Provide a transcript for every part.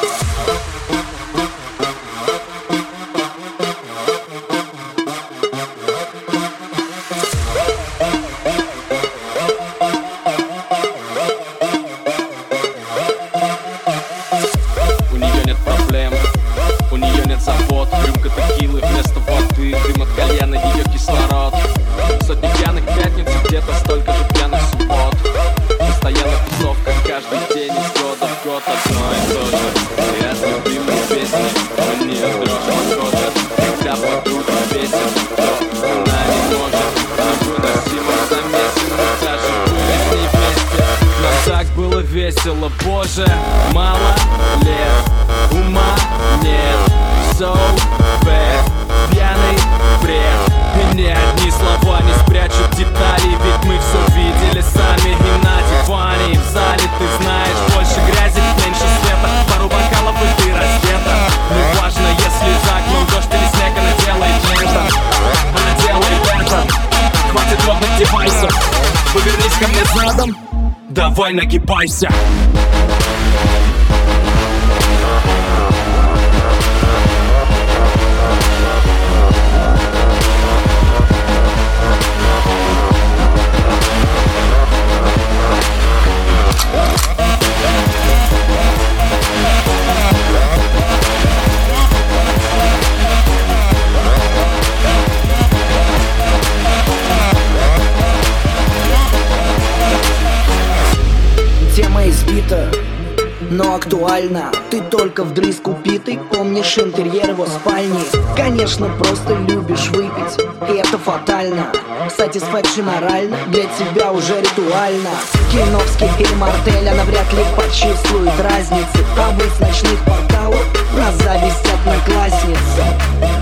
У нее нет проблем, у нее нет забот. Рюмка текилы вместо воды, дым от кальяна ее кислород. Сотни пьяных пятниц, где-то столько же пьяных суббот. Постоянно тусовка каждый день из года в год одно и то же. Я с любимой песней, у нее дрожь подходит. Когда подруга бесит, то она не может. Невыносимо замесим, мы даже были с ней вместе. Нам так было весело, боже, мало лет, ума нет, so bad, пьяный бред. И ни одни слова не спрячут детали, ведь мы все видели сами. И на диване, и в зале, ты знаешь, больше грязи, меньше света. Пару бокалов и ты раздета. Неважно, если за окном дождь или снег, она делает это. Она делает это. Хватит модных девайсов, повернись ко мне задом, давай нагибайся. Тема избита, но актуальна. Ты только вдрызг упитый, помнишь интерьер его спальни. Конечно, просто любишь выпить, и это фатально. Satisfaction орально, для тебя уже ритуально. Киновский фильм «Артель», она вряд ли почувствует разницы. А вы с ночных порталов на зависть одноклассницам.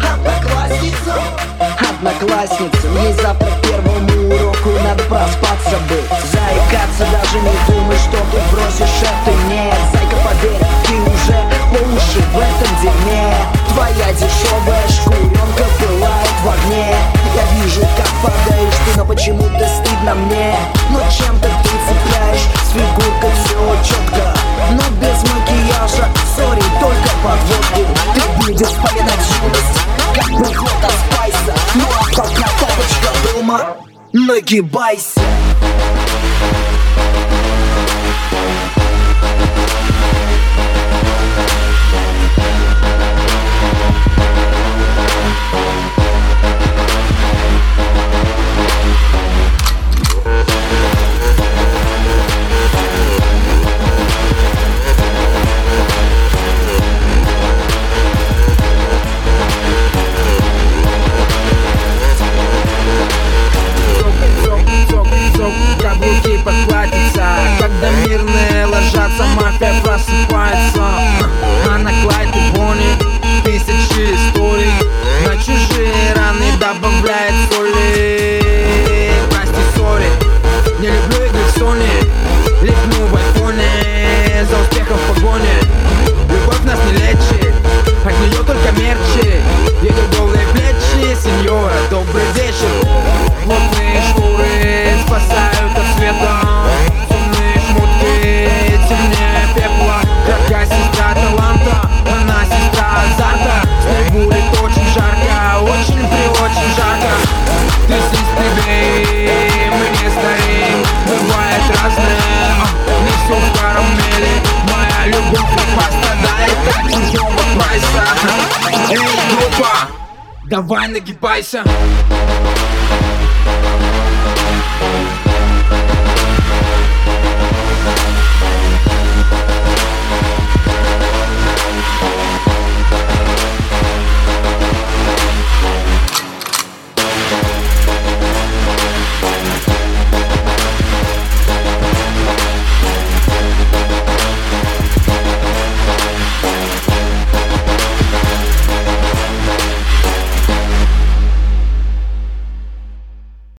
Одноклассницам. Есть завтра к первому уроку, надо проспаться бы. Заикаться, даже не думай, что ты бросишь это. Нет, зайка, поверь, ты уже по уши в этом дерьме. Твоя дешевая шкуренка пылает в огне. Я вижу, как падаешь ты, но почему-то стыдно мне. Но чем-то ты цепляешь, с фигуркой все четко, но без макияжа, сори, только подводку. Ты будешь вспоминать юность, как приход от спайса. Ну а пока папочка дома, нагибайся. Каблуки подхватятся, когда мирные ложатся, мафия просыпается. А на Клайд и Бонни тысячи историй, на чужие раны добавляет соли. Прости, сори, не люблю игры в Sony, липну в айфоне за успехом в погоне. Любовь нас не лечит, от нее только мерчи. Едут голые плечи, сеньора, добрый вечер. Плотные шкуры спасают от света, сумные шмутки темнее пепла. Дорогая сестра таланта, она сестра азарта. С ней будет очень жарко, очень жарко. Ты сестривей, мы не стареем, бывает разное, не все в карамели. Моя любовь не пострадает от чужого прайса. Эй, группа, давай нагибайся.